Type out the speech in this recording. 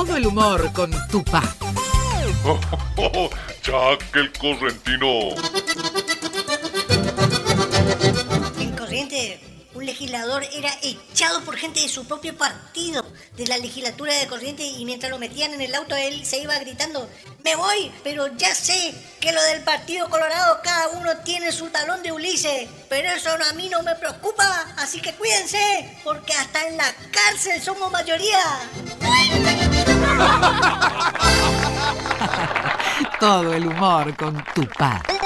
Todo el humor con Tupá. Jack el correntino. En Corrientes, un legislador era echado por gente de su propio partido de la legislatura de Corrientes, y mientras lo metían en el auto él se iba gritando: me voy, pero ya sé que lo del Partido Colorado cada uno tiene su talón de Ulises, pero eso a mí no me preocupa, así que cuídense, porque hasta en la cárcel somos mayoría. Todo el humor con Tupá.